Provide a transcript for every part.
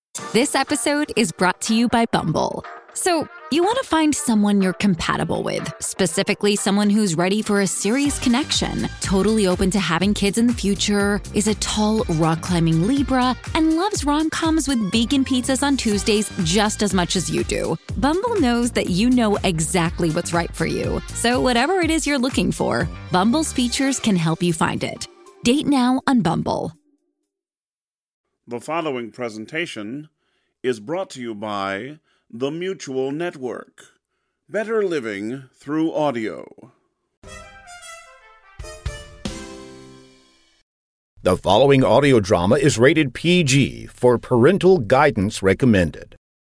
This episode is brought to you by Bumble. So, you want to find someone you're compatible with, specifically someone who's ready for a serious connection, totally open to having kids in the future, is a tall, rock-climbing Libra, and loves rom-coms with vegan pizzas on Tuesdays just as much as you do. Bumble knows that you know exactly what's right for you. So whatever it is you're looking for, Bumble's features can help you find it. Date now on Bumble. The following presentation is brought to you by The Mutual Network. Better living through audio. The following audio drama is rated PG for parental guidance recommended.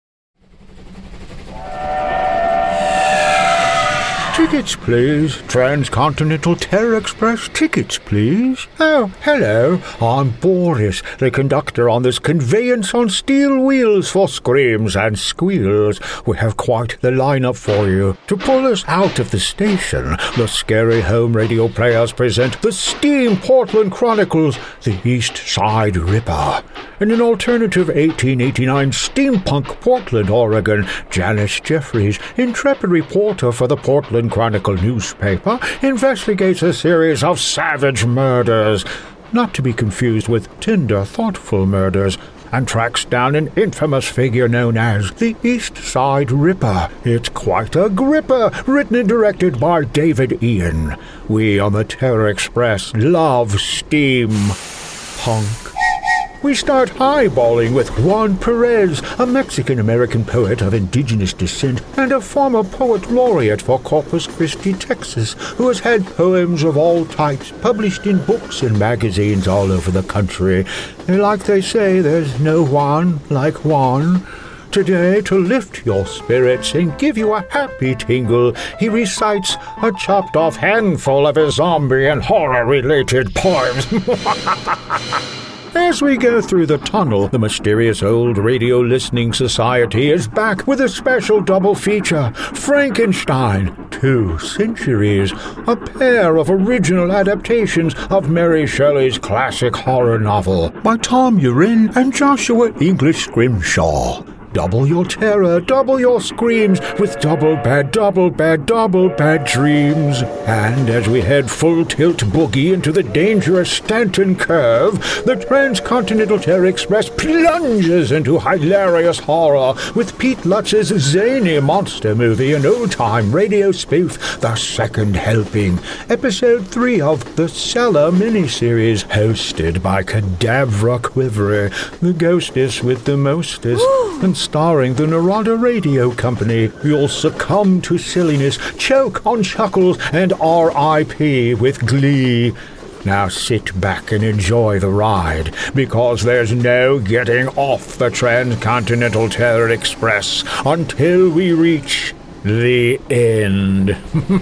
Tickets, please. Transcontinental Terror Express tickets, please. Oh, hello. I'm Boris, the conductor on this conveyance on steel wheels for screams and squeals. We have quite the lineup for you. To pull us out of the station, the Scary Home Radio Players present the Steam Portland Chronicles, the East Side Ripper. In an alternative 1889 steampunk Portland, Oregon, Janice Jeffries, intrepid reporter for the Portland Chronicle newspaper, investigates a series of savage murders, not to be confused with tender, thoughtful murders, and tracks down an infamous figure known as the East Side Ripper. It's quite a gripper, written and directed by David Ian. We on the Terror Express love steampunk. We start highballing with Juan Perez, a Mexican-American poet of indigenous descent and a former poet laureate for Corpus Christi, Texas, who has had poems of all types published in books and magazines all over the country. And like they say, there's no one like Juan. Today, to lift your spirits and give you a happy tingle, he recites a chopped-off handful of his zombie and horror-related poems. As we go through the tunnel, the mysterious old radio listening society is back with a special double feature. Frankenstein, 2 centuries, a pair of original adaptations of Mary Shelley's classic horror novel by Tom Urin and Joshua English Scrimshaw. Double your terror, double your screams with double bad dreams. And as we head full tilt boogie into the dangerous Stanton Curve, the Transcontinental Terror Express plunges into hilarious horror with Pete Lutz's zany monster movie and old-time radio spoof, The Second Helping, Episode 3 of the Cellar miniseries, hosted by Cadavra Quivery, the ghostess with the mostest, and starring the Narada Radio Company. You'll succumb to silliness, choke on chuckles, and R.I.P. with glee. Now sit back and enjoy the ride, because there's no getting off the Transcontinental Terror Express until we reach the end.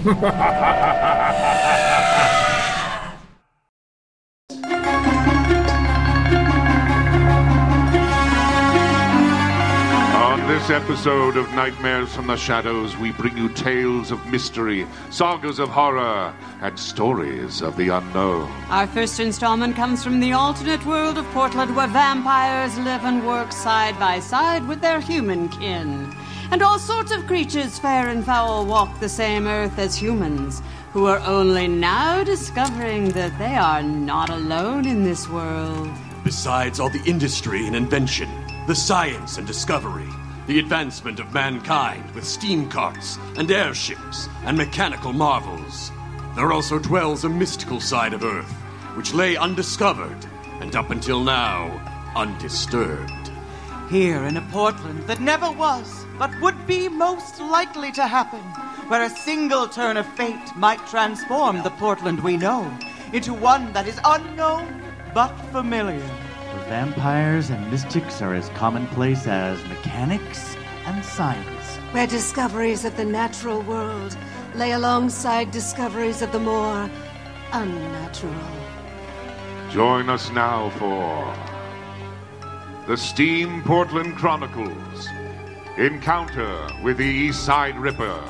This episode of Nightmares from the Shadows, we bring you tales of mystery, sagas of horror, and stories of the unknown. Our first installment comes from the alternate world of Portland, where vampires live and work side by side with their human kin. And all sorts of creatures, fair and foul, walk the same earth as humans, who are only now discovering that they are not alone in this world. Besides all the industry and invention, the science and discovery, the advancement of mankind with steam carts and airships and mechanical marvels, there also dwells a mystical side of Earth, which lay undiscovered and up until now, undisturbed. Here in a Portland that never was, but would be most likely to happen, where a single turn of fate might transform the Portland we know into one that is unknown but familiar. Where vampires and mystics are as commonplace as mechanics and science. Where discoveries of the natural world lay alongside discoveries of the more unnatural. Join us now for the Steam Portland Chronicles, Encounter with the East Side Ripper.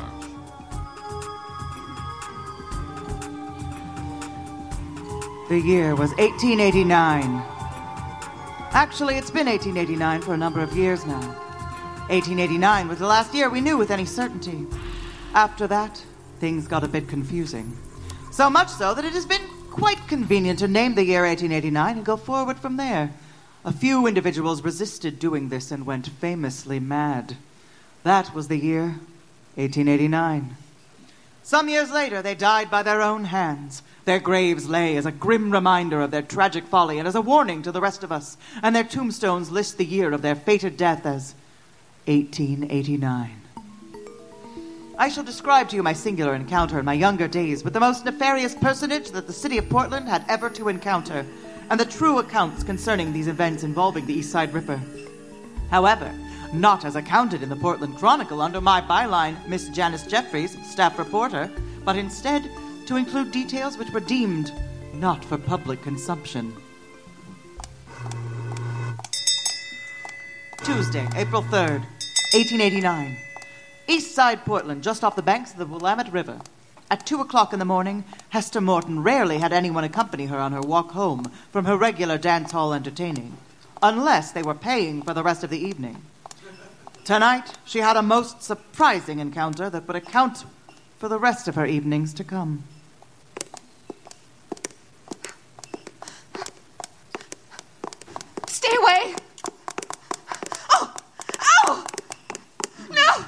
The year was 1889. Actually, it's been 1889 for a number of years now. 1889 was the last year we knew with any certainty. After that, things got a bit confusing. So much so that it has been quite convenient to name the year 1889 and go forward from there. A few individuals resisted doing this and went famously mad. That was the year 1889. Some years later, they died by their own hands. Their graves lay as a grim reminder of their tragic folly and as a warning to the rest of us, and their tombstones list the year of their fated death as 1889. I shall describe to you my singular encounter in my younger days with the most nefarious personage that the city of Portland had ever to encounter, and the true accounts concerning these events involving the East Side Ripper. However, not as accounted in the Portland Chronicle under my byline, Miss Janice Jeffries, staff reporter, but instead to include details which were deemed not for public consumption. Tuesday, April 3rd, 1889. East Side Portland, just off the banks of the Willamette River. At 2 o'clock in the morning, Hester Morton rarely had anyone accompany her on her walk home from her regular dance hall entertaining, unless they were paying for the rest of the evening. Tonight, she had a most surprising encounter that would account for the rest of her evenings to come. Stay away! Oh! Ow! No!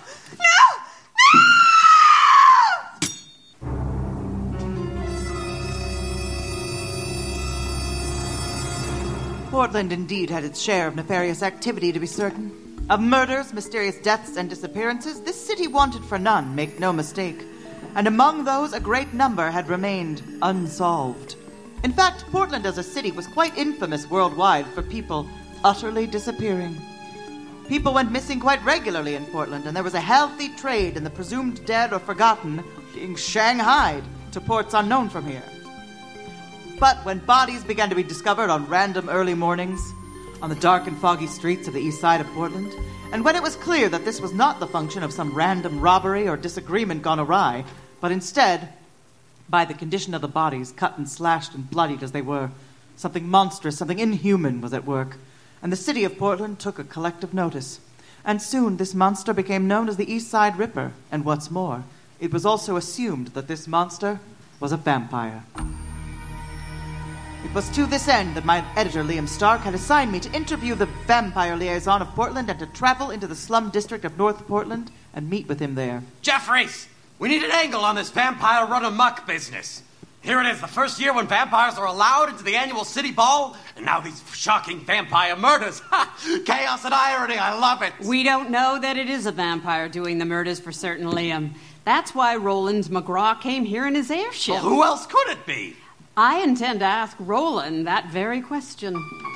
Portland indeed had its share of nefarious activity, to be certain. Of murders, mysterious deaths, and disappearances, this city wanted for none, make no mistake. And among those, a great number had remained unsolved. In fact, Portland as a city was quite infamous worldwide for people utterly disappearing. People went missing quite regularly in Portland, and there was a healthy trade in the presumed dead or forgotten being shanghaied to ports unknown from here. But when bodies began to be discovered on random early mornings, on the dark and foggy streets of the east side of Portland, and when it was clear that this was not the function of some random robbery or disagreement gone awry, but instead, by the condition of the bodies, cut and slashed and bloodied as they were, something monstrous, something inhuman was at work, and the city of Portland took a collective notice. And soon this monster became known as the East Side Ripper, and what's more, it was also assumed that this monster was a vampire. It was to this end that my editor, Liam Stark, had assigned me to interview the vampire liaison of Portland and to travel into the slum district of North Portland and meet with him there. Jeffries, we need an angle on this vampire run-amok business. Here it is, the first year when vampires are allowed into the annual city ball, and now these shocking vampire murders. Ha! Chaos and irony, I love it. We don't know that it is a vampire doing the murders for certain, Liam. That's why Roland McGraw came here in his airship. Well, who else could it be? I intend to ask Roland that very question.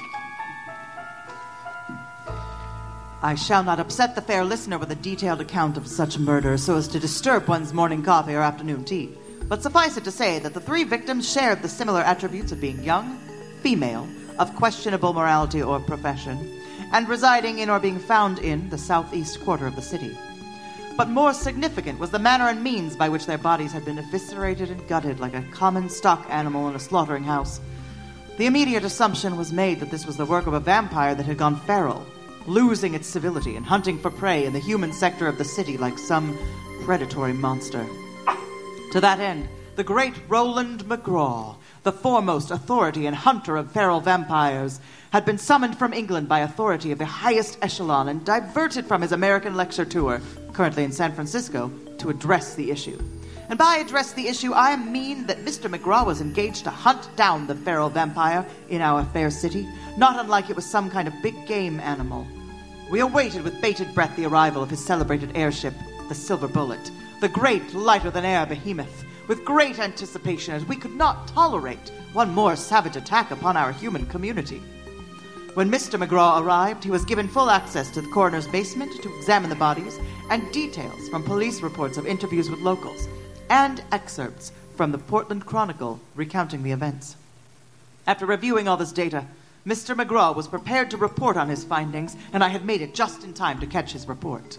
I shall not upset the fair listener with a detailed account of such murder so as to disturb one's morning coffee or afternoon tea. But suffice it to say that the three victims shared the similar attributes of being young, female, of questionable morality or profession, and residing in or being found in the southeast quarter of the city. But more significant was the manner and means by which their bodies had been eviscerated and gutted like a common stock animal in a slaughtering house. The immediate assumption was made that this was the work of a vampire that had gone feral, losing its civility and hunting for prey in the human sector of the city like some predatory monster. To that end, the great Roland McGraw, the foremost authority and hunter of feral vampires, had been summoned from England by authority of the highest echelon and diverted from his American lecture tour, currently in San Francisco, to address the issue. And by address the issue, I mean that Mr. McGraw was engaged to hunt down the feral vampire in our fair city, not unlike it was some kind of big game animal. We awaited with bated breath the arrival of his celebrated airship, the Silver Bullet, the great lighter-than-air behemoth, with great anticipation, as we could not tolerate one more savage attack upon our human community. When Mr. McGraw arrived, he was given full access to the coroner's basement to examine the bodies, and details from police reports of interviews with locals, and excerpts from the Portland Chronicle recounting the events. After reviewing all this data, Mr. McGraw was prepared to report on his findings, and I had made it just in time to catch his report.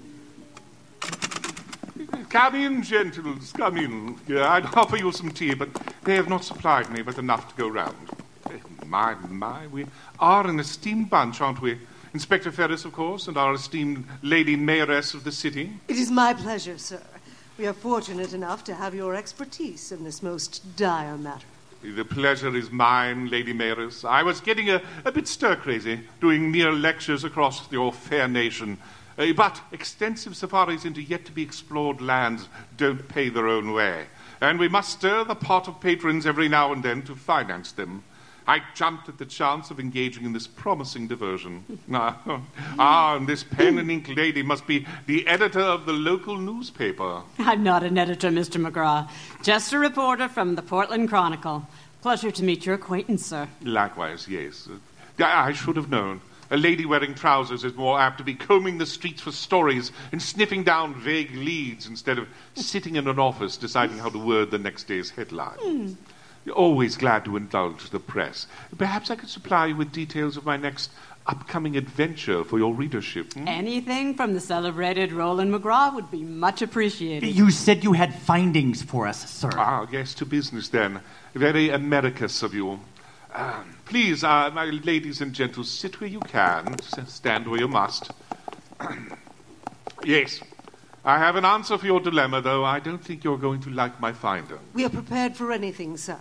Come in, gentles, come in. I'd offer you some tea, but they have not supplied me with enough to go round. My, we are an esteemed bunch, aren't we? Inspector Ferris, of course, and our esteemed Lady Mayoress of the city. It is my pleasure, sir. We are fortunate enough to have your expertise in this most dire matter. The pleasure is mine, Lady Mayoress. I was getting a bit stir-crazy, doing mere lectures across your fair nation. But extensive safaris into yet-to-be-explored lands don't pay their own way. And we must stir the pot of patrons every now and then to finance them. I jumped at the chance of engaging in this promising diversion. And this pen and ink lady must be the editor of the local newspaper. I'm not an editor, Mr. McGraw. Just a reporter from the Portland Chronicle. Pleasure to meet your acquaintance, sir. Likewise, yes. I should have known. A lady wearing trousers is more apt to be combing the streets for stories and sniffing down vague leads instead of sitting in an office deciding how to word the next day's headline. Always glad to indulge the press. Perhaps I could supply you with details of my next upcoming adventure for your readership. Anything from the celebrated Roland McGraw would be much appreciated. You said you had findings for us, sir. Ah, yes, to business then. Very Americus of you. Please, my ladies and gentles, sit where you can. Stand where you must. Yes. I have an answer for your dilemma, though I don't think you're going to like my finder. We are prepared for anything, sir.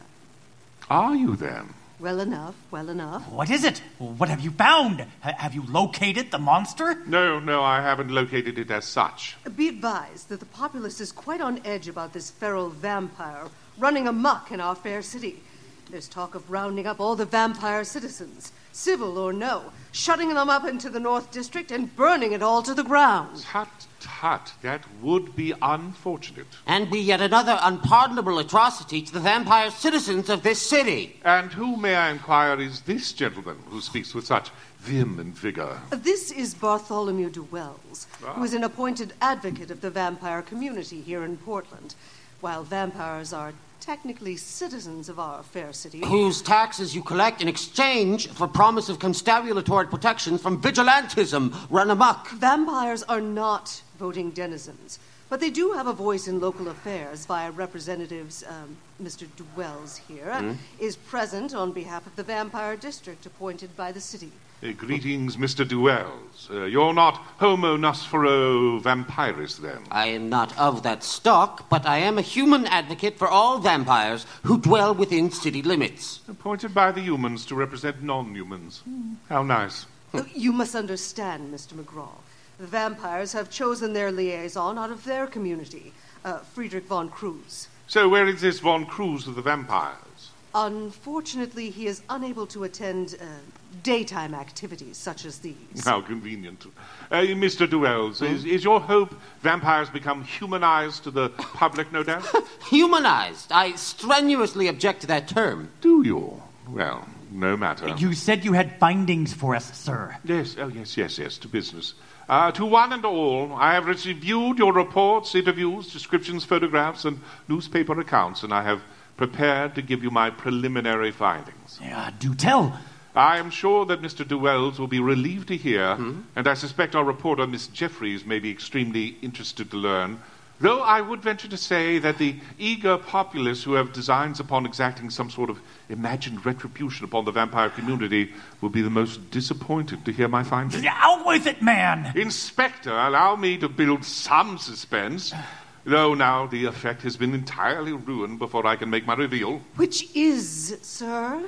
Are you, then? Well enough, well enough. What is it? What have you found? Have you located the monster? No, I haven't located it as such. Be advised that the populace is quite on edge about this feral vampire running amok in our fair city. There's talk of rounding up all the vampire citizens, civil or no, shutting them up into the North District and burning it all to the ground. Tut, that would be unfortunate. And be yet another unpardonable atrocity to the vampire citizens of this city. And who, may I inquire, is this gentleman who speaks with such vim and vigor? This is Bartholomew Duwells, who is an appointed advocate of the vampire community here in Portland. While vampires are technically citizens of our fair city, whose taxes you collect in exchange for promise of constabulatory protection from vigilantism run amok. Vampires are not voting denizens, but they do have a voice in local affairs via representatives. Mr. Duwells here is present on behalf of the Vampire District appointed by the city. Greetings, Mr. Duwells. You're not Homo Nosfero Vampiris, then? I am not of that stock, but I am a human advocate for all vampires who dwell within city limits. Appointed by the humans to represent non-humans. How nice. You must understand, Mr. McGraw. The vampires have chosen their liaison out of their community, Friedrich von Cruz. So where is this von Cruz of the vampires? Unfortunately, he is unable to attend daytime activities such as these. How convenient. Mr. Duwells, is your hope vampires become humanized to the public, no doubt? Humanized? I strenuously object to that term. Do you? Well, no matter. You said you had findings for us, sir. Yes, yes, to business. To one and all, I have reviewed your reports, interviews, descriptions, photographs, and newspaper accounts, and I have prepared to give you my preliminary findings. Do tell. I am sure that Mr. Duwells will be relieved to hear, and I suspect our reporter, Miss Jeffries, may be extremely interested to learn, though I would venture to say that the eager populace who have designs upon exacting some sort of imagined retribution upon the vampire community will be the most disappointed to hear my findings. Out with it, man! Inspector, allow me to build some suspense. Though now the effect has been entirely ruined before I can make my reveal. Which is, sir?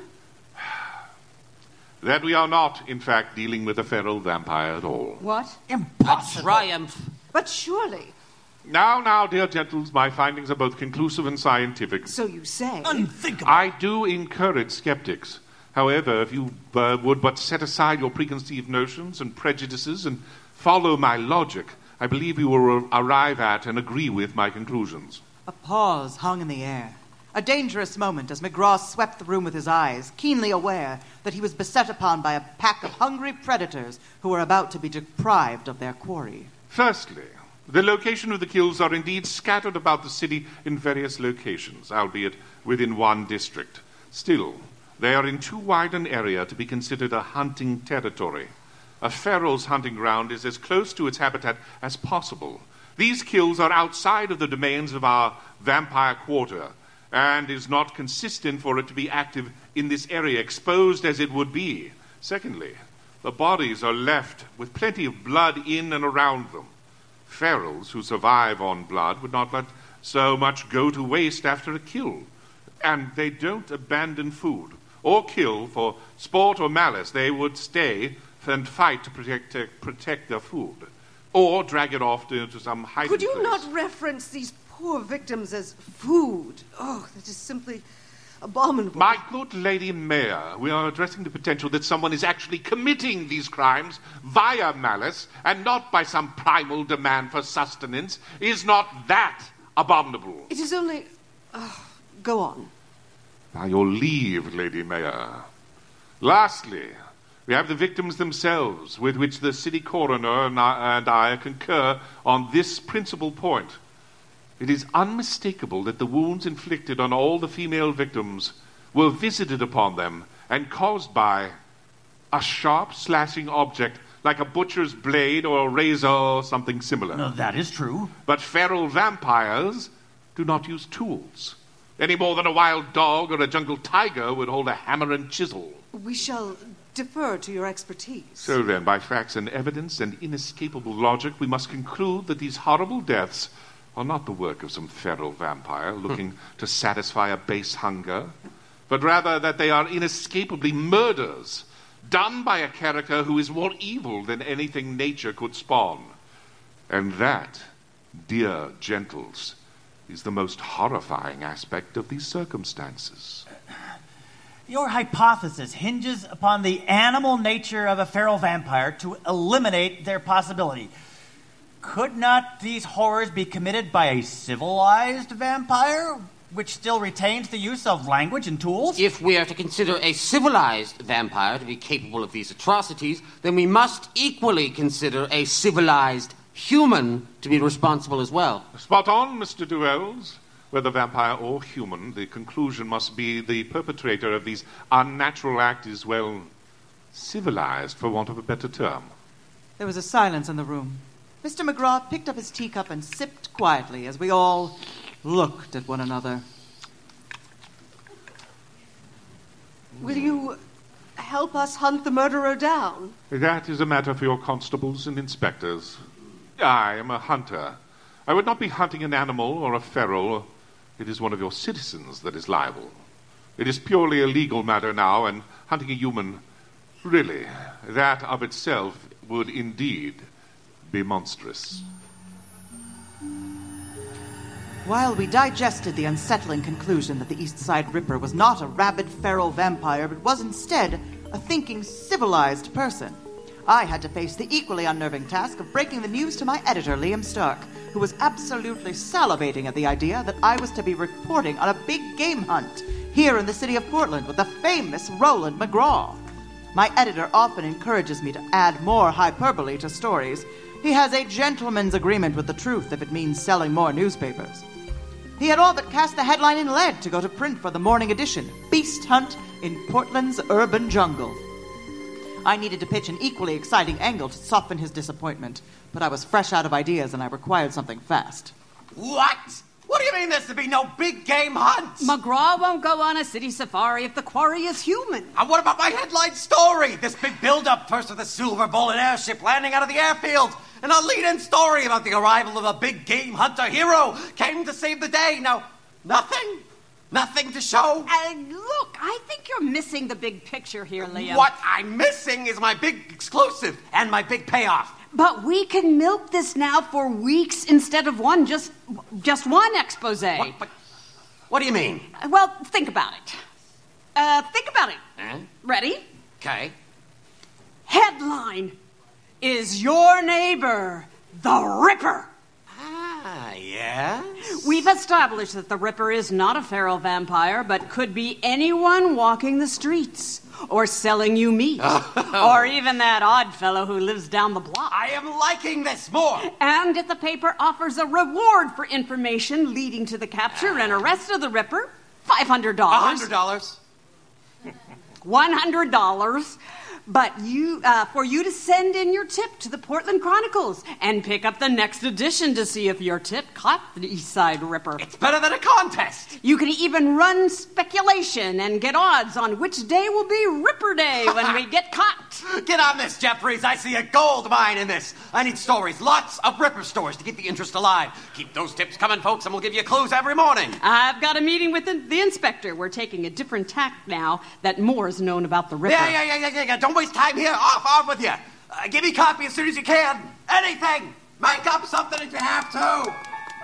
That we are not, in fact, dealing with a feral vampire at all. What? Impossible. A triumph. But surely. Now, dear gentles, my findings are both conclusive and scientific. So you say. Unthinkable. I do encourage skeptics. However, if you would but set aside your preconceived notions and prejudices and follow my logic, I believe you will arrive at and agree with my conclusions. A pause hung in the air. A dangerous moment as McGraw swept the room with his eyes, keenly aware that he was beset upon by a pack of hungry predators who were about to be deprived of their quarry. Firstly, the location of the kills are indeed scattered about the city in various locations, albeit within one district. Still, they are in too wide an area to be considered a hunting territory. A feral's hunting ground is as close to its habitat as possible. These kills are outside of the domains of our vampire quarter, and is not consistent for it to be active in this area, exposed as it would be. Secondly, the bodies are left with plenty of blood in and around them. Ferals who survive on blood would not let so much go to waste after a kill. And they don't abandon food or kill for sport or malice. They would stay and fight to protect their food, or drag it off to some hiding place. Could you not reference these poor victims as food? Oh, that is simply abominable. My good Lady Mayor, we are addressing the potential that someone is actually committing these crimes via malice and not by some primal demand for sustenance. Is not that abominable? It is only... go on. By your leave, Lady Mayor. Lastly, we have the victims themselves, with which the city coroner and I concur on this principal point. It is unmistakable that the wounds inflicted on all the female victims were visited upon them and caused by a sharp slashing object like a butcher's blade or a razor or something similar. No, that is true. But feral vampires do not use tools, any more than a wild dog or a jungle tiger would hold a hammer and chisel. We shall defer to your expertise. So then, by facts and evidence and inescapable logic, we must conclude that these horrible deaths are not the work of some feral vampire looking to satisfy a base hunger, but rather that they are inescapably murders done by a character who is more evil than anything nature could spawn. And that, dear gentles, is the most horrifying aspect of these circumstances. Your hypothesis hinges upon the animal nature of a feral vampire to eliminate their possibility. Could not these horrors be committed by a civilized vampire, which still retains the use of language and tools? If we are to consider a civilized vampire to be capable of these atrocities, then we must equally consider a civilized human to be responsible as well. Spot on, Mr. Duels. Whether vampire or human, the conclusion must be the perpetrator of these unnatural acts is, well, civilized, for want of a better term. There was a silence in the room. Mr. McGraw picked up his teacup and sipped quietly as we all looked at one another. Will you help us hunt the murderer down? That is a matter for your constables and inspectors. I am a hunter. I would not be hunting an animal or a feral. It is one of your citizens that is liable. It is purely a legal matter now, and hunting a human, really, that of itself would indeed be monstrous. While we digested the unsettling conclusion that the East Side Ripper was not a rabid feral vampire, but was instead a thinking, civilized person, I had to face the equally unnerving task of breaking the news to my editor, Liam Stark, who was absolutely salivating at the idea that I was to be reporting on a big game hunt here in the city of Portland with the famous Roland McGraw. My editor often encourages me to add more hyperbole to stories. He has a gentleman's agreement with the truth if it means selling more newspapers. He had all but cast the headline in lead to go to print for the morning edition, Beast Hunt in Portland's Urban Jungle. I needed to pitch an equally exciting angle to soften his disappointment, but I was fresh out of ideas and I required something fast. What? What do you mean there's to be no big game hunt? McGraw won't go on a city safari if the quarry is human. And what about my headline story? This big build-up, first with a silver bullet airship landing out of the airfield, and a lead-in story about the arrival of a big game hunter hero came to save the day. Now, nothing? Nothing to show? Look, I think you're missing the big picture here, Liam. What I'm missing is my big exclusive and my big payoff. But we can milk this now for weeks instead of just one expose. What do you mean? Well, think about it. Ready? Okay. Headline: Is your neighbor the Ripper? Ah, yes? We've established that the Ripper is not a feral vampire, but could be anyone walking the streets, or selling you meat, or even that odd fellow who lives down the block. I am liking this more. And if the paper offers a reward for information leading to the capture and arrest of the Ripper, $500. $100. $100. But for you to send in your tip to the Portland Chronicles and pick up the next edition to see if your tip caught the East Side Ripper. It's better than a contest. You can even run speculation and get odds on which day will be Ripper Day when we get caught. Get on this, Jeffries. I see a gold mine in this. I need stories, lots of Ripper stories to keep the interest alive. Keep those tips coming, folks, and we'll give you clues every morning. I've got a meeting with the inspector. We're taking a different tack now that more's known about the Ripper. Yeah. Don't waste time here. Off with you. Give me a copy as soon as you can. Anything. Make up something if you have to.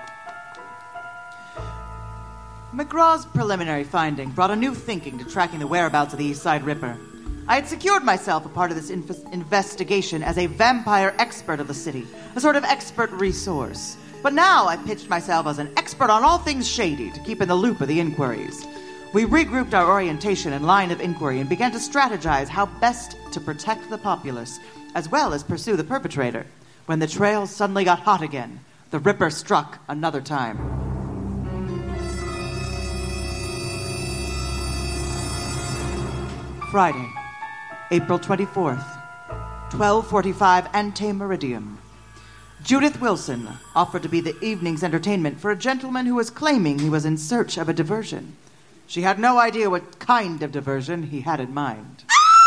McGraw's preliminary finding brought a new thinking to tracking the whereabouts of the East Side Ripper. I had secured myself a part of this investigation as a vampire expert of the city, a sort of expert resource. But now I pitched myself as an expert on all things shady to keep in the loop of the inquiries. We regrouped our orientation and line of inquiry and began to strategize how best to protect the populace, as well as pursue the perpetrator. When the trail suddenly got hot again, the Ripper struck another time. Friday, April 24th, 12:45 ante meridiem. Judith Wilson offered to be the evening's entertainment for a gentleman who was claiming he was in search of a diversion. She had no idea what kind of diversion he had in mind.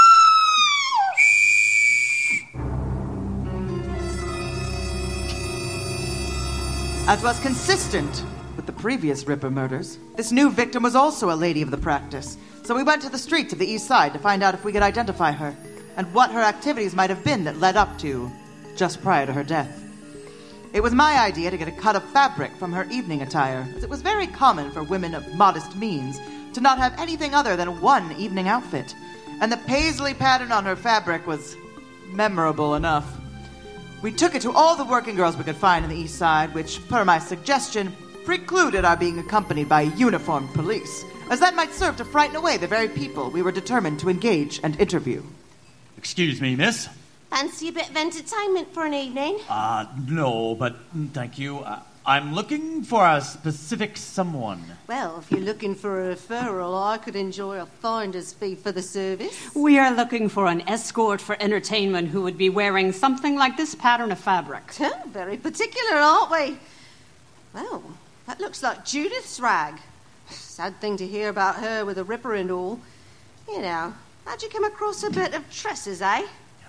As was consistent with the previous Ripper murders, this new victim was also a lady of the practice, so we went to the streets of the East Side to find out if we could identify her and what her activities might have been that led up to just prior to her death. It was my idea to get a cut of fabric from her evening attire, as it was very common for women of modest means to not have anything other than one evening outfit, and the paisley pattern on her fabric was memorable enough. We took it to all the working girls we could find in the East Side, which, per my suggestion, precluded our being accompanied by uniformed police, as that might serve to frighten away the very people we were determined to engage and interview. Excuse me, miss? Fancy a bit of entertainment for an evening? No, but thank you. I'm looking for a specific someone. Well, if you're looking for a referral, I could enjoy a finder's fee for the service. We are looking for an escort for entertainment who would be wearing something like this pattern of fabric. Very particular, aren't we? Well, that looks like Judith's rag. Sad thing to hear about her with a Ripper and all. You know, how'd you come across a bit of tresses, eh?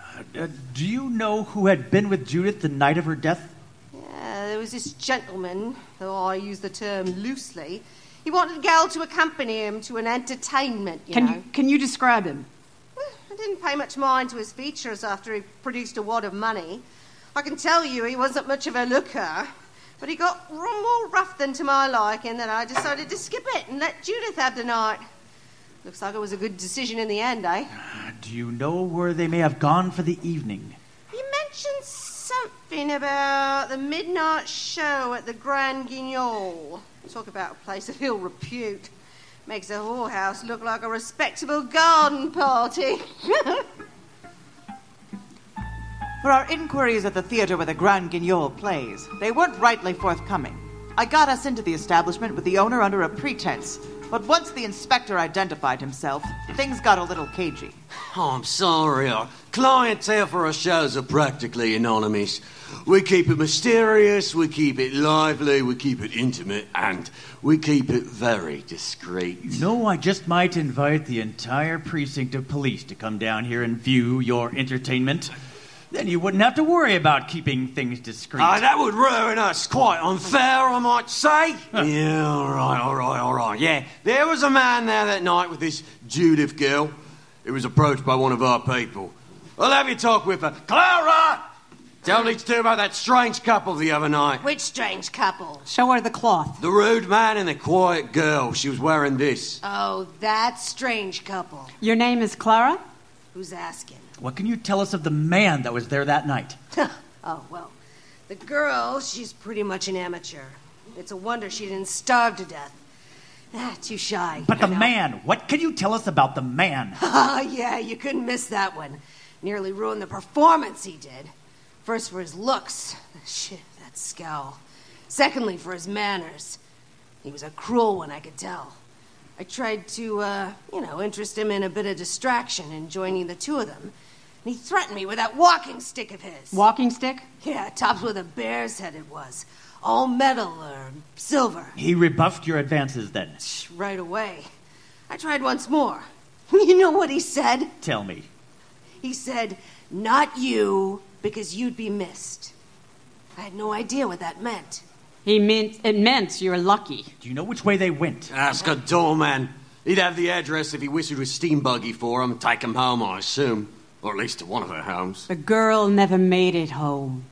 Do you know who had been with Judith the night of her death? Yeah, there was this gentleman, though I use the term loosely. He wanted a gal to accompany him to an entertainment, you know. Can you describe him? Well, I didn't pay much mind to his features after he produced a wad of money. I can tell you he wasn't much of a looker, but he got more rough than to my liking that I decided to skip it and let Judith have the night. Looks like it was a good decision in the end, eh? Do you know where they may have gone for the evening? You mentioned something about the midnight show at the Grand Guignol. Talk about a place of ill repute. Makes a whorehouse look like a respectable garden party. For our inquiries at the theater where the Grand Guignol plays, they weren't rightly forthcoming. I got us into the establishment with the owner under a pretense, but once the inspector identified himself, things got a little cagey. Oh, I'm sorry. Our clientele for our shows are practically anonymous. We keep it mysterious, we keep it lively, we keep it intimate, and we keep it very discreet. No, I just might invite the entire precinct of police to come down here and view your entertainment. Then you wouldn't have to worry about keeping things discreet. That would ruin us. Quite unfair, I might say. Yeah, all right. Yeah, there was a man there that night with this Judith girl. He was approached by one of our people. I'll have you talk with her. Clara! Tell me to do about that strange couple the other night. Which strange couple? Show her the cloth. The rude man and the quiet girl. She was wearing this. Oh, that strange couple. Your name is Clara? Who's asking? What can you tell us of the man that was there that night? Oh, well, the girl, she's pretty much an amateur. It's a wonder she didn't starve to death. Too shy. But the man, what can you tell us about the man? Yeah, you couldn't miss that one. Nearly ruined the performance he did. First for his looks. Shit, that scowl. Secondly, for his manners. He was a cruel one, I could tell. I tried to, interest him in a bit of distraction in joining the two of them. And he threatened me with that walking stick of his. Walking stick? Yeah, topped with a bear's head it was. All metal or silver. He rebuffed your advances then? Right away. I tried once more. You know what he said? Tell me. He said, "Not you, because you'd be missed." I had no idea what that meant. It meant you're lucky. Do you know which way they went? Ask a doorman. He'd have the address if he whistled a steam buggy for him. Take him home, I assume. Or at least to one of their homes. The girl never made it home.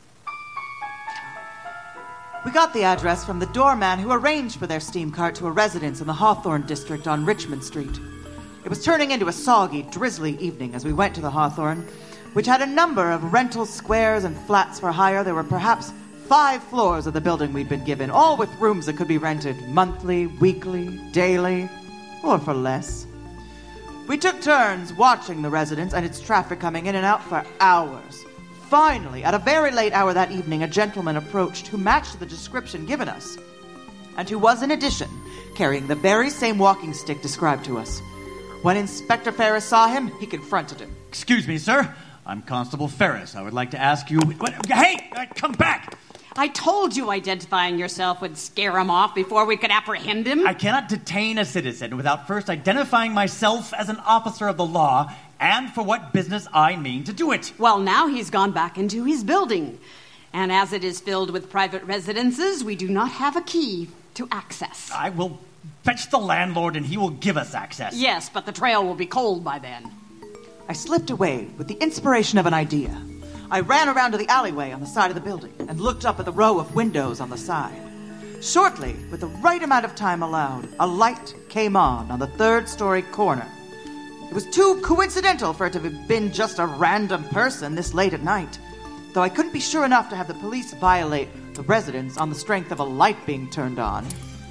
We got the address from the doorman who arranged for their steam cart to a residence in the Hawthorne district on Richmond Street. It was turning into a soggy, drizzly evening as we went to the Hawthorne, which had a number of rental squares and flats for hire. There were perhaps 5 floors of the building we'd been given, all with rooms that could be rented monthly, weekly, daily, or for less. We took turns watching the residence and its traffic coming in and out for hours. Finally, at a very late hour that evening, a gentleman approached who matched the description given us, and who was, in addition, carrying the very same walking stick described to us. When Inspector Ferris saw him, he confronted him. Excuse me, sir. I'm Constable Ferris. I would like to ask you... Hey! Come back! I told you identifying yourself would scare him off before we could apprehend him. I cannot detain a citizen without first identifying myself as an officer of the law and for what business I mean to do it. Well, now he's gone back into his building. And as it is filled with private residences, we do not have a key to access. I will fetch the landlord and he will give us access. Yes, but the trail will be cold by then. I slipped away with the inspiration of an idea. I ran around to the alleyway on the side of the building and looked up at the row of windows on the side. Shortly, with the right amount of time allowed, a light came on the 3rd-story corner. It was too coincidental for it to have been just a random person this late at night, though I couldn't be sure enough to have the police violate the residence on the strength of a light being turned on.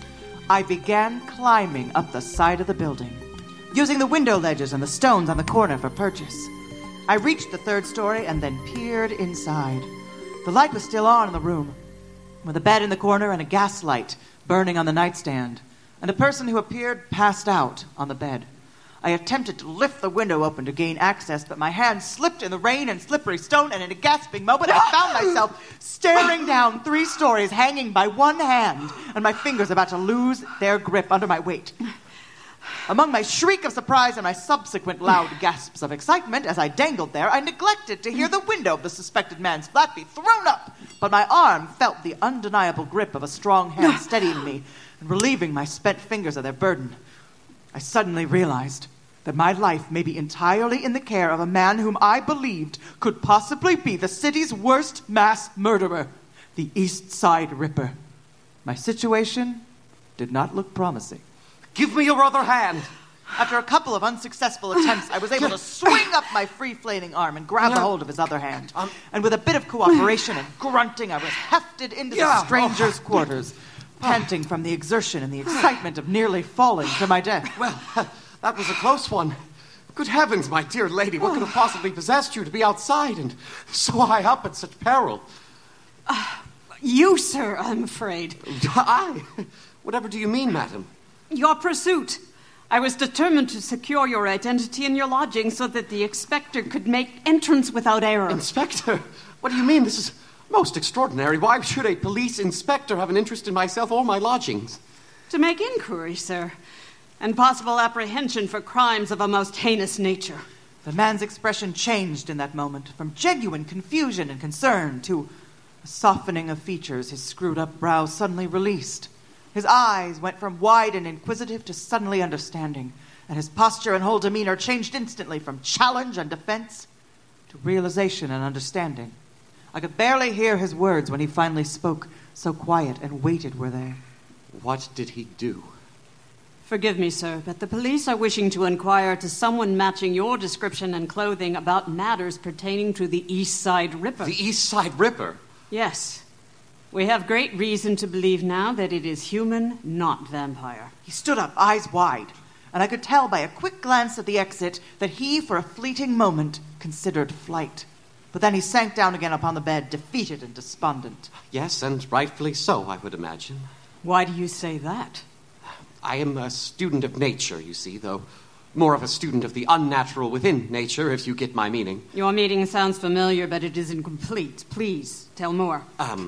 I began climbing up the side of the building, using the window ledges and the stones on the corner for purchase. I reached the 3rd story and then peered inside. The light was still on in the room, with a bed in the corner and a gas light burning on the nightstand, and a person who appeared passed out on the bed. I attempted to lift the window open to gain access, but my hand slipped in the rain and slippery stone, and in a gasping moment I found myself staring down 3 stories, hanging by one hand, and my fingers about to lose their grip under my weight. Among my shriek of surprise and my subsequent loud gasps of excitement as I dangled there, I neglected to hear the window of the suspected man's flat be thrown up, but my arm felt the undeniable grip of a strong hand steadying me and relieving my spent fingers of their burden. I suddenly realized that my life may be entirely in the care of a man whom I believed could possibly be the city's worst mass murderer, the East Side Ripper. My situation did not look promising. Give me your other hand. After a couple of unsuccessful attempts, I was able to swing up my free-flailing arm and grab a hold of his other hand. And with a bit of cooperation and grunting, I was hefted into the stranger's quarters, panting from the exertion and the excitement of nearly falling to my death. Well, that was a close one. Good heavens, my dear lady, what could have possibly possessed you to be outside and so high up at such peril? You, sir, I'm afraid. I? Whatever do you mean, madam? Your pursuit. I was determined to secure your identity and your lodging so that the inspector could make entrance without error. Inspector? What do you mean? This is most extraordinary. Why should a police inspector have an interest in myself or my lodgings? To make inquiry, sir, and possible apprehension for crimes of a most heinous nature. The man's expression changed in that moment, from genuine confusion and concern to a softening of features, his screwed-up brows suddenly released. His eyes went from wide and inquisitive to suddenly understanding, and his posture and whole demeanor changed instantly from challenge and defense to realization and understanding. I could barely hear his words when he finally spoke, so quiet and weighted were they. What did he do? Forgive me, sir, but the police are wishing to inquire to someone matching your description and clothing about matters pertaining to the East Side Ripper. The East Side Ripper? Yes. We have great reason to believe now that it is human, not vampire. He stood up, eyes wide, and I could tell by a quick glance at the exit that he, for a fleeting moment, considered flight. But then he sank down again upon the bed, defeated and despondent. Yes, and rightfully so, I would imagine. Why do you say that? I am a student of nature, you see, though More of a student of the unnatural within nature, if you get my meaning. Your meaning sounds familiar, but it is incomplete. Please, tell more.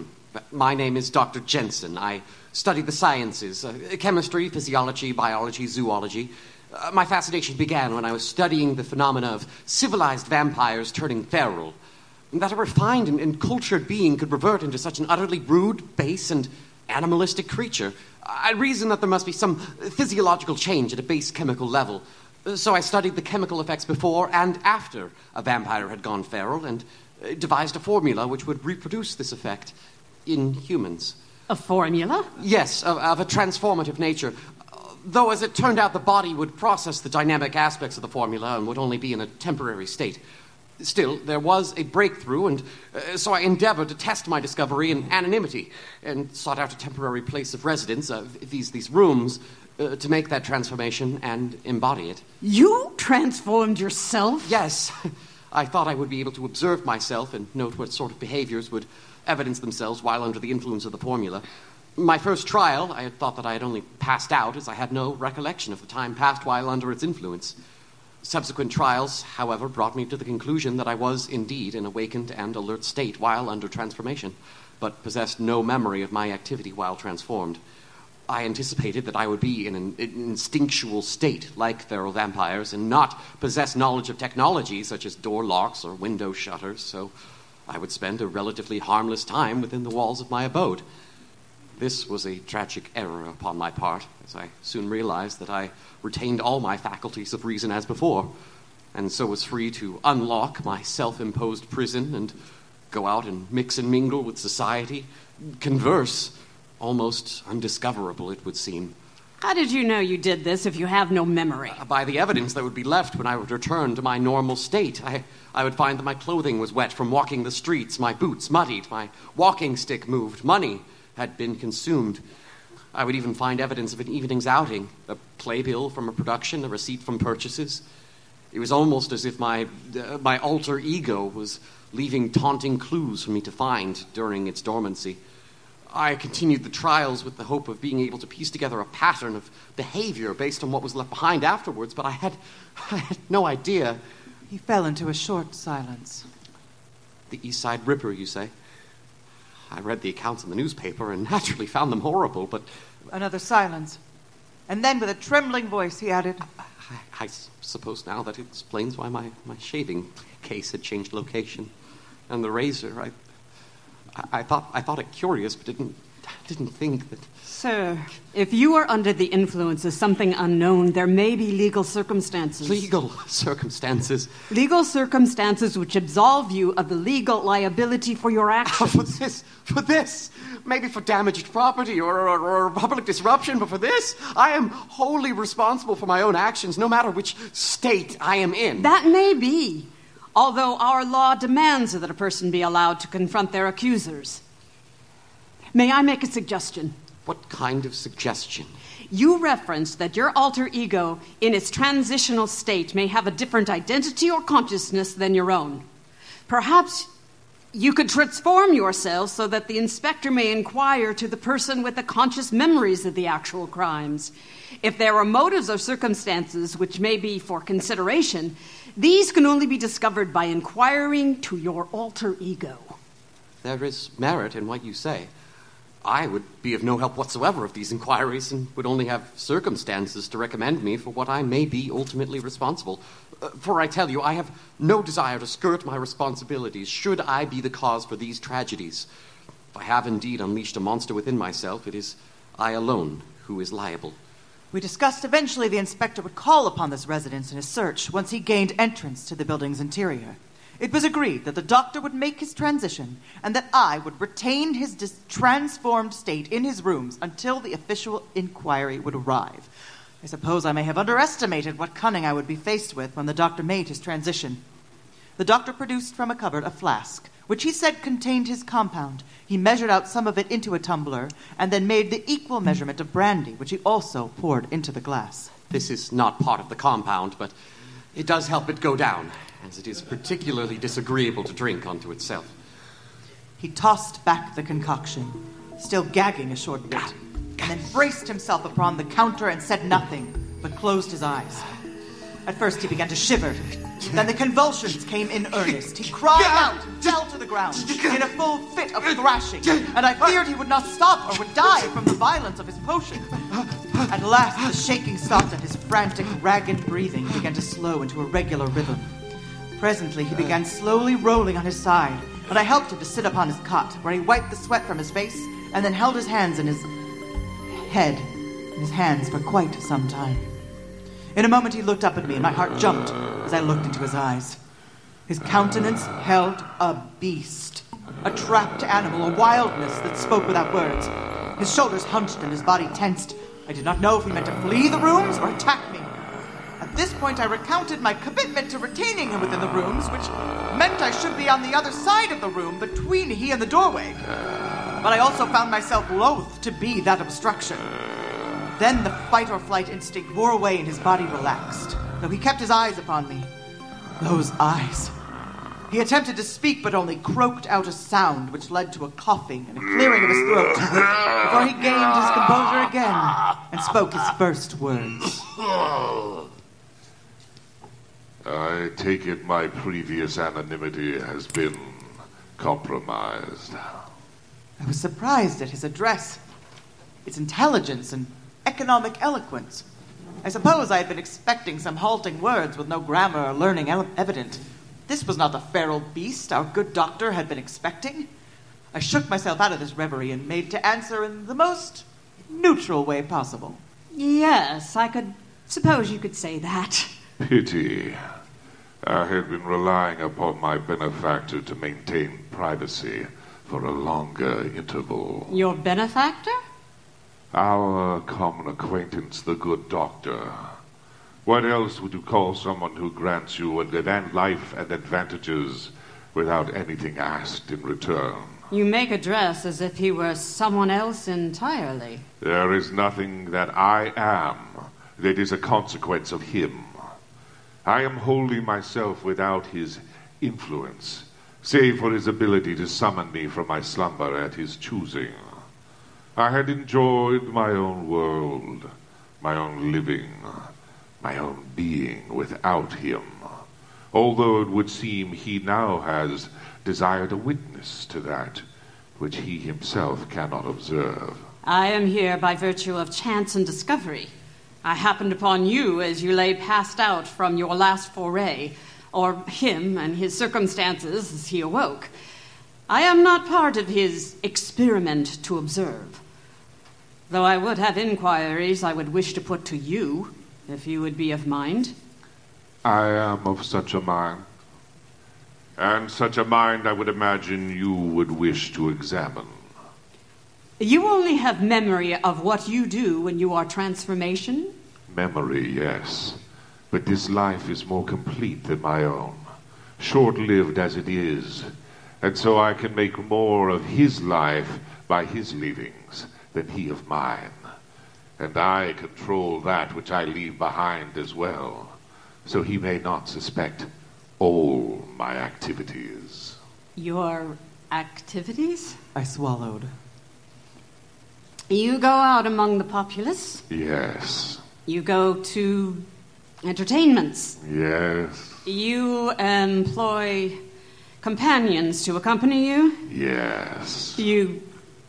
My name is Dr. Jensen. I study the sciences, chemistry, physiology, biology, zoology. My fascination began when I was studying the phenomena of civilized vampires turning feral. That a refined and cultured being could revert into such an utterly rude, base, and animalistic creature. I reasoned that there must be some physiological change at a base chemical level. So I studied the chemical effects before and after a vampire had gone feral and devised a formula which would reproduce this effect in humans. A formula? Yes, of a transformative nature. Though, as it turned out, the body would process the dynamic aspects of the formula and would only be in a temporary state. Still, there was a breakthrough, and so I endeavored to test my discovery in anonymity and sought out a temporary place of residence, these rooms, to make that transformation and embody it. You transformed yourself? Yes. I thought I would be able to observe myself and note what sort of behaviors would evidence themselves while under the influence of the formula. My first trial, I had thought that I had only passed out, as I had no recollection of the time passed while under its influence. Subsequent trials, however, brought me to the conclusion that I was indeed in awakened and alert state while under transformation, but possessed no memory of my activity while transformed. I anticipated that I would be in an instinctual state, like feral vampires, and not possess knowledge of technology, such as door locks or window shutters, so I would spend a relatively harmless time within the walls of my abode. This was a tragic error upon my part, as I soon realized that I retained all my faculties of reason as before, and so was free to unlock my self-imposed prison and go out and mix and mingle with society, converse, almost undiscoverable, it would seem. How did you know you did this if you have no memory? By the evidence that would be left when I would return to my normal state. I would find that my clothing was wet from walking the streets, my boots muddied, my walking stick moved, money had been consumed. I would even find evidence of an evening's outing, a playbill from a production, a receipt from purchases. It was almost as if my alter ego was leaving taunting clues for me to find during its dormancy. I continued the trials with the hope of being able to piece together a pattern of behavior based on what was left behind afterwards, but I had no idea. He fell into a short silence. The East Side Ripper, you say? I read the accounts in the newspaper and naturally found them horrible, but... Another silence. And then with a trembling voice he added, I suppose now that explains why my shaving case had changed location. And the razor, I thought it curious, but didn't think that... Sir, if you are under the influence of something unknown, there may be legal circumstances. Legal circumstances? Legal circumstances which absolve you of the legal liability for your actions. For this? Maybe for damaged property or public disruption, but for this? I am wholly responsible for my own actions, no matter which state I am in. That may be, although our law demands that a person be allowed to confront their accusers. May I make a suggestion? What kind of suggestion? You referenced that your alter ego, in its transitional state, may have a different identity or consciousness than your own. Perhaps you could transform yourself so that the inspector may inquire to the person with the conscious memories of the actual crimes. If there are motives or circumstances which may be for consideration, these can only be discovered by inquiring to your alter ego. There is merit in what you say. I would be of no help whatsoever of these inquiries and would only have circumstances to recommend me for what I may be ultimately responsible. For I tell you, I have no desire to skirt my responsibilities should I be the cause for these tragedies. If I have indeed unleashed a monster within myself, it is I alone who is liable. We discussed eventually the inspector would call upon this residence in his search once he gained entrance to the building's interior. It was agreed that the doctor would make his transition and that I would retain his transformed state in his rooms until the official inquiry would arrive. I suppose I may have underestimated what cunning I would be faced with when the doctor made his transition. The doctor produced from a cupboard a flask, which he said contained his compound. He measured out some of it into a tumbler and then made the equal measurement of brandy, which he also poured into the glass. This is not part of the compound, but it does help it go down, as it is particularly disagreeable to drink unto itself. He tossed back the concoction, still gagging a short bit, and then braced himself upon the counter and said nothing, but closed his eyes. At first he began to shiver. Then the convulsions came in earnest. He cried out, fell to the ground in a full fit of thrashing, and I feared he would not stop or would die from the violence of his potion. At last the shaking stopped and his frantic, ragged breathing began to slow into a regular rhythm. Presently he began slowly rolling on his side, and I helped him to sit upon his cot, where he wiped the sweat from his face and then held his hands in his head in his hands for quite some time. In a moment he looked up at me, and my heart jumped as I looked into his eyes. His countenance held a beast, a trapped animal, a wildness that spoke without words. His shoulders hunched and his body tensed. I did not know if he meant to flee the rooms or attack me. At this point I recounted my commitment to retaining him within the rooms, which meant I should be on the other side of the room between he and the doorway. But I also found myself loath to be that obstruction. Then the fight-or-flight instinct wore away and his body relaxed, though he kept his eyes upon me. Those eyes. He attempted to speak, but only croaked out a sound which led to a coughing and a clearing of his throat, before he gained his composure again and spoke his first words. I take it my previous anonymity has been compromised. I was surprised at his address, its intelligence and economic eloquence. I suppose I had been expecting some halting words with no grammar or learning evident. This was not the feral beast our good doctor had been expecting. I shook myself out of this reverie and made to answer in the most neutral way possible. Yes, I could suppose you could say that. Pity. I had been relying upon my benefactor to maintain privacy for a longer interval. Your benefactor? Our common acquaintance, the good doctor. What else would you call someone who grants you life and advantages without anything asked in return? You make a dress as if he were someone else entirely. There is nothing that I am that is a consequence of him. I am wholly myself without his influence, save for his ability to summon me from my slumber at his choosing. I had enjoyed my own world, my own living, my own being without him, although it would seem he now has desired a witness to that which he himself cannot observe. I am here by virtue of chance and discovery. I happened upon you as you lay passed out from your last foray, or him and his circumstances as he awoke. I am not part of his experiment to observe. Though I would have inquiries I would wish to put to you, if you would be of mind. I am of such a mind. And such a mind I would imagine you would wish to examine. You only have memory of what you do when you are transformation? Memory, yes. But this life is more complete than my own, short-lived as it is. And so I can make more of his life by his leavings than he of mine. And I control that which I leave behind as well, so he may not suspect all my activities. Your activities? I swallowed. You go out among the populace? Yes. You go to entertainments? Yes. You employ companions to accompany you? Yes. You...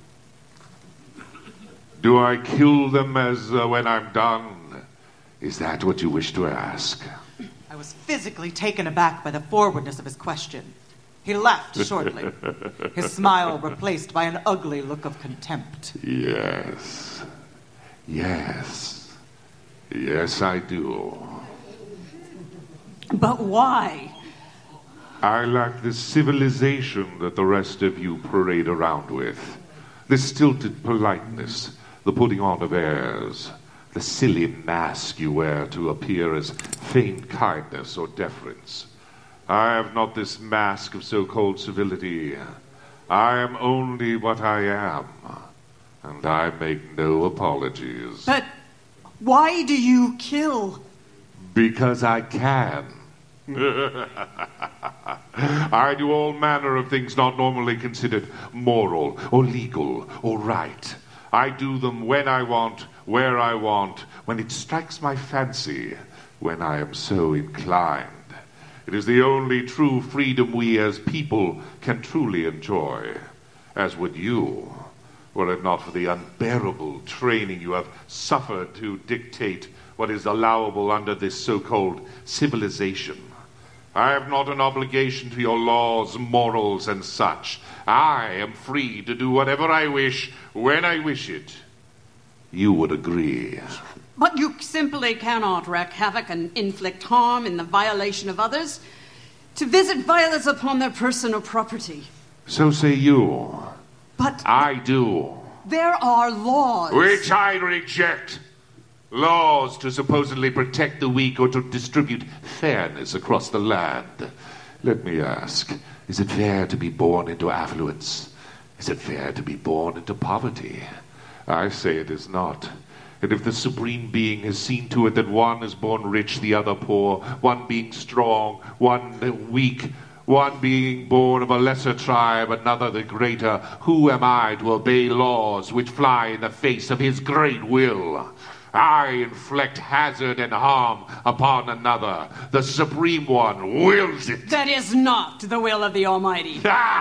Do I kill them as when I'm done? Is that what you wish to ask? I was physically taken aback by the forwardness of his question. He laughed shortly, his smile replaced by an ugly look of contempt. Yes. Yes. Yes, I do. But why? I lack the civilization that the rest of you parade around with. The stilted politeness, the putting on of airs, the silly mask you wear to appear as feigned kindness or deference. I have not this mask of so-called civility. I am only what I am, and I make no apologies. But why do you kill? Because I can. I do all manner of things not normally considered moral or legal or right. I do them when I want, where I want, when it strikes my fancy, when I am so inclined. It is the only true freedom we as people can truly enjoy, as would you, were it not for the unbearable training you have suffered to dictate what is allowable under this so-called civilization. I have not an obligation to your laws, morals, and such. I am free to do whatever I wish, when I wish it. You would agree. But you simply cannot wreak havoc and inflict harm in the violation of others, to visit violence upon their personal property. So say you. But I do. There are laws. Which I reject. Laws to supposedly protect the weak or to distribute fairness across the land. Let me ask, is it fair to be born into affluence? Is it fair to be born into poverty? I say it is not. And if the Supreme Being has seen to it that one is born rich, the other poor, one being strong, one weak, one being born of a lesser tribe, another the greater, who am I to obey laws which fly in the face of his great will? I inflict hazard and harm upon another. The Supreme One wills it. That is not the will of the Almighty.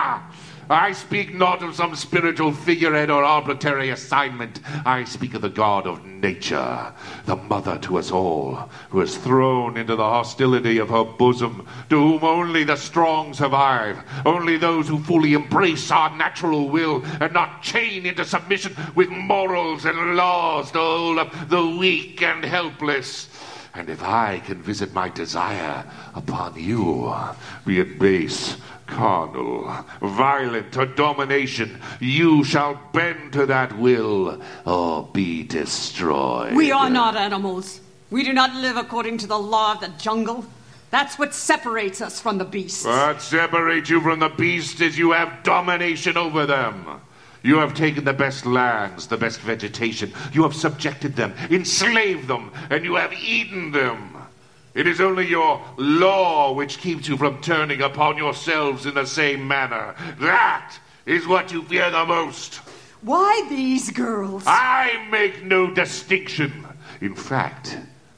I speak not of some spiritual figurehead or arbitrary assignment. I speak of the God of nature, the mother to us all, who has thrown into the hostility of her bosom, to whom only the strong survive, only those who fully embrace our natural will and not chain into submission with morals and laws to hold up the weak and helpless. And if I can visit my desire upon you, be it base, carnal, violent, or domination, you shall bend to that will or be destroyed. We are not animals. We do not live according to the law of the jungle. That's what separates us from the beasts. What separates you from the beasts is you have domination over them. You have taken the best lands, the best vegetation. You have subjected them, enslaved them, and you have eaten them. It is only your law which keeps you from turning upon yourselves in the same manner. That is what you fear the most. Why these girls? I make no distinction. In fact,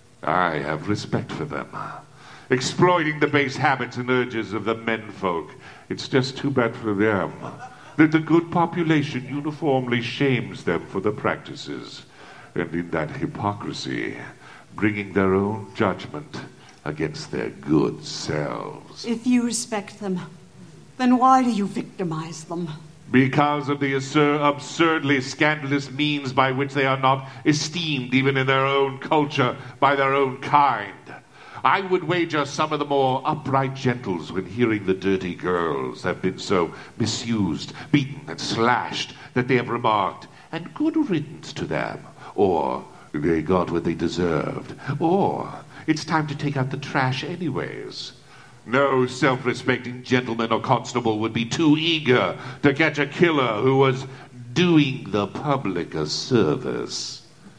I have respect for them. Exploiting the base habits and urges of the menfolk. It's just too bad for them that the good population uniformly shames them for the practices, and in that hypocrisy, bringing their own judgment against their good selves. If you respect them, then why do you victimize them? Because of the absurdly scandalous means by which they are not esteemed even in their own culture by their own kind. I would wager some of the more upright gentles, when hearing the dirty girls have been so misused, beaten, and slashed, that they have remarked, "And good riddance to them," or "They got what they deserved," or "It's time to take out the trash anyways." No self-respecting gentleman or constable would be too eager to catch a killer who was doing the public a service.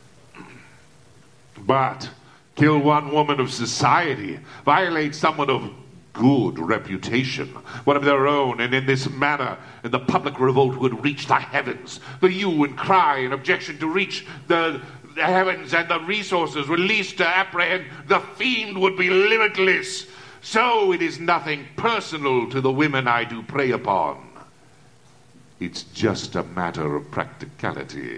But kill one woman of society, violate someone of good reputation, one of their own, and in this manner, and the public revolt would reach the heavens. The hue and cry and objection to reach the heavens, and the resources released to apprehend the fiend would be limitless. So it is nothing personal to the women I do prey upon. It's just a matter of practicality.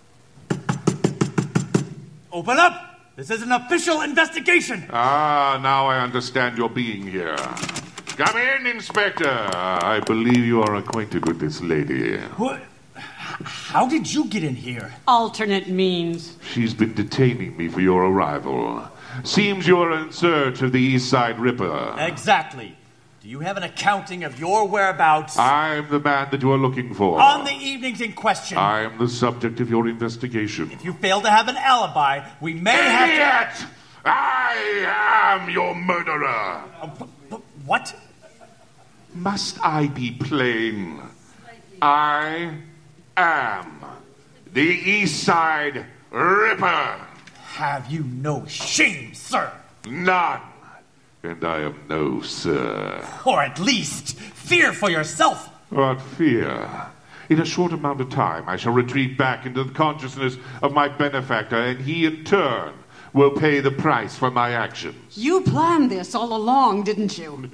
Open up! This is an official investigation! Now I understand your being here. Come in, Inspector. I believe you are acquainted with this lady. What? How did you get in here? Alternate means. She's been detaining me for your arrival. Seems you're in search of the East Side Ripper. Exactly. Do you have an accounting of your whereabouts? I'm the man that you are looking for. On the evenings in question. I am the subject of your investigation. If you fail to have an alibi, we may have to... I am your murderer. What? Must I be plain? I am the East Side Ripper. Have you no shame, sir? None. And I am no sir. Or at least fear for yourself. What fear? In a short amount of time, I shall retreat back into the consciousness of my benefactor, and he in turn will pay the price for my actions. You planned this all along, didn't you?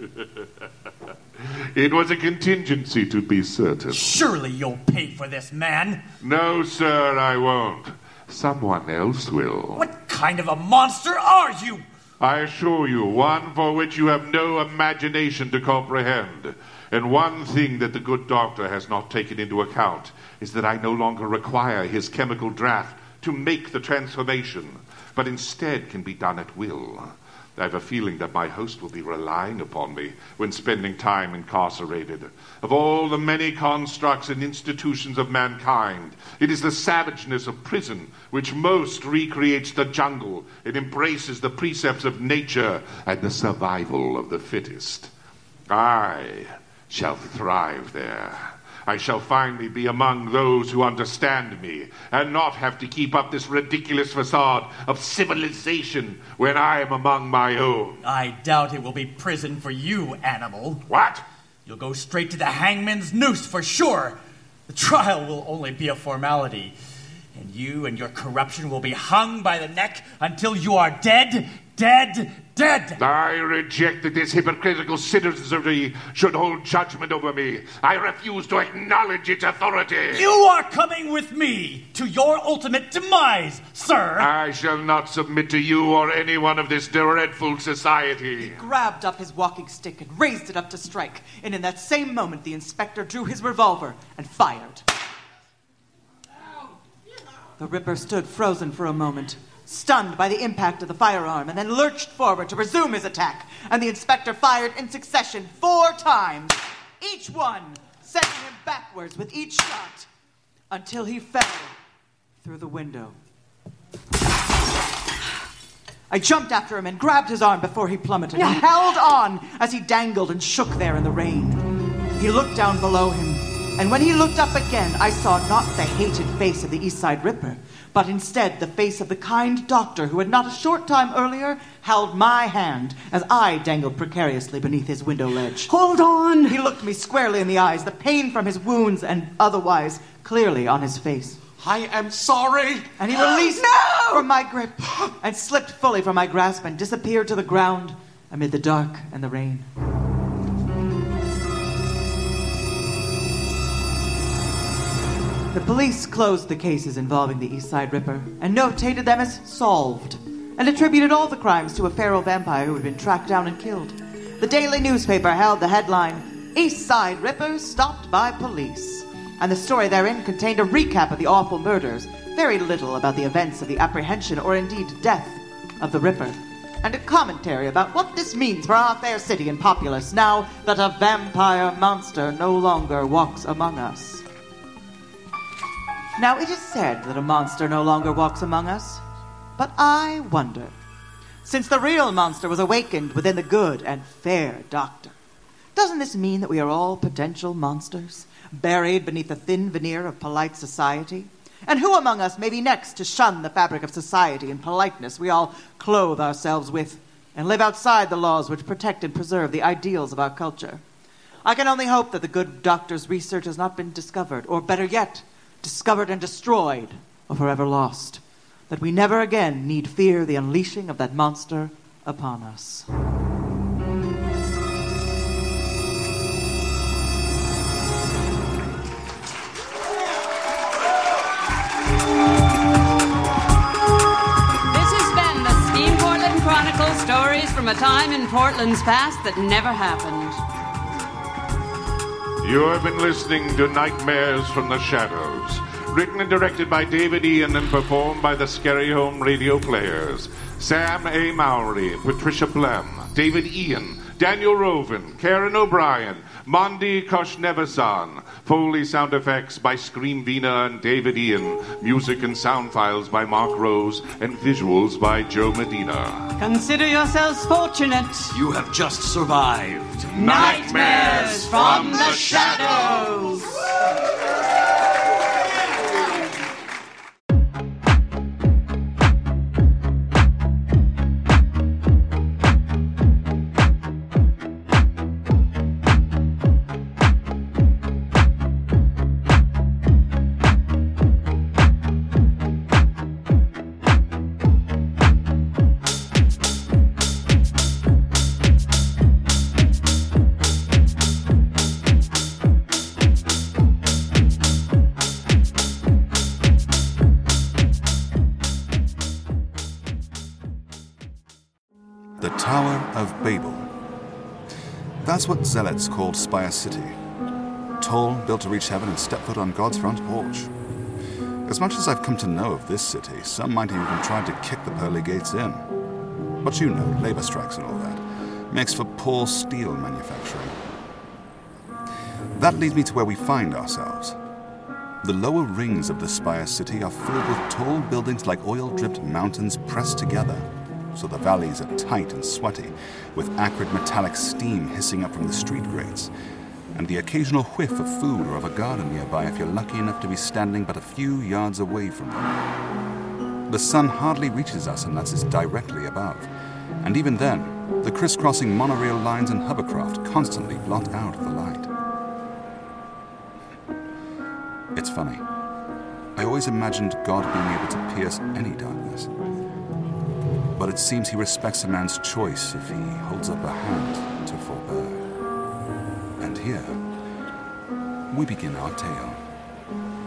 It was a contingency, to be certain. Surely you'll pay for this, man. No, sir, I won't. Someone else will. What kind of a monster are you? I assure you, one for which you have no imagination to comprehend. And one thing that the good doctor has not taken into account is that I no longer require his chemical draft to make the transformation, but instead can be done at will. I have a feeling that my host will be relying upon me when spending time incarcerated. Of all the many constructs and institutions of mankind, it is the savageness of prison which most recreates the jungle and embraces the precepts of nature and the survival of the fittest. I shall thrive there. I shall finally be among those who understand me and not have to keep up this ridiculous facade of civilization when I am among my own. I doubt it will be prison for you, animal. What? You'll go straight to the hangman's noose for sure. The trial will only be a formality, and you and your corruption will be hung by the neck until you are dead, dead, dead. I reject that this hypocritical citizenry should hold judgment over me. I refuse to acknowledge its authority. You are coming with me to your ultimate demise, sir. I shall not submit to you or anyone of this dreadful society. He grabbed up his walking stick and raised it up to strike, and in that same moment the inspector drew his revolver and fired. The Ripper stood frozen for a moment, stunned by the impact of the firearm, and then lurched forward to resume his attack, and the inspector fired in succession 4 times, each one sending him backwards with each shot, until he fell through the window. I jumped after him and grabbed his arm before he plummeted, and held on as he dangled and shook there in the rain. He looked down below him, and when he looked up again, I saw not the hated face of the East Side Ripper, but instead the face of the kind doctor who had not a short time earlier held my hand as I dangled precariously beneath his window ledge. Hold on! He looked me squarely in the eyes, the pain from his wounds and otherwise clearly on his face. I am sorry. And he released from my grip and slipped fully from my grasp and disappeared to the ground amid the dark and the rain. The police closed the cases involving the East Side Ripper and notated them as solved, and attributed all the crimes to a feral vampire who had been tracked down and killed. The daily newspaper held the headline, "East Side Ripper Stopped by Police," and the story therein contained a recap of the awful murders, very little about the events of the apprehension or indeed death of the Ripper, and a commentary about what this means for our fair city and populace now that a vampire monster no longer walks among us. Now, it is said that a monster no longer walks among us, but I wonder, since the real monster was awakened within the good and fair doctor, doesn't this mean that we are all potential monsters, buried beneath the thin veneer of polite society? And who among us may be next to shun the fabric of society and politeness we all clothe ourselves with, and live outside the laws which protect and preserve the ideals of our culture? I can only hope that the good doctor's research has not been discovered, or better yet, discovered and destroyed, or forever lost, that we never again need fear the unleashing of that monster upon us. This has been the Steam Portland Chronicle, stories from a time in Portland's past that never happened. You have been listening to Nightmares from the Shadows, written and directed by David Ian and performed by the Scary Home Radio Players. Sam A. Mowry, Patricia Blem, David Ian, Daniel Rovin, Karen O'Brien, Mondi Koshnevasan. Foley sound effects by Screamvina and David Ian. Music and sound files by Mark Rose, and visuals by Joe Medina. Consider yourselves fortunate. You have just survived Nightmares from the Shadows. of Babel. That's what zealots called Spire City. Tall, built to reach heaven and step foot on God's front porch. As much as I've come to know of this city, some might have even tried to kick the pearly gates in. But you know, labor strikes and all that makes for poor steel manufacturing. That leads me to where we find ourselves. The lower rings of the Spire City are filled with tall buildings like oil-dripped mountains pressed together, so the valleys are tight and sweaty, with acrid metallic steam hissing up from the street grates, and the occasional whiff of food or of a garden nearby if you're lucky enough to be standing but a few yards away from them. The sun hardly reaches us unless it's directly above, and even then, the crisscrossing monorail lines and hovercraft constantly blot out the light. It's funny. I always imagined God being able to pierce any darkness. But it seems he respects a man's choice if he holds up a hand to forbear. And here, we begin our tale.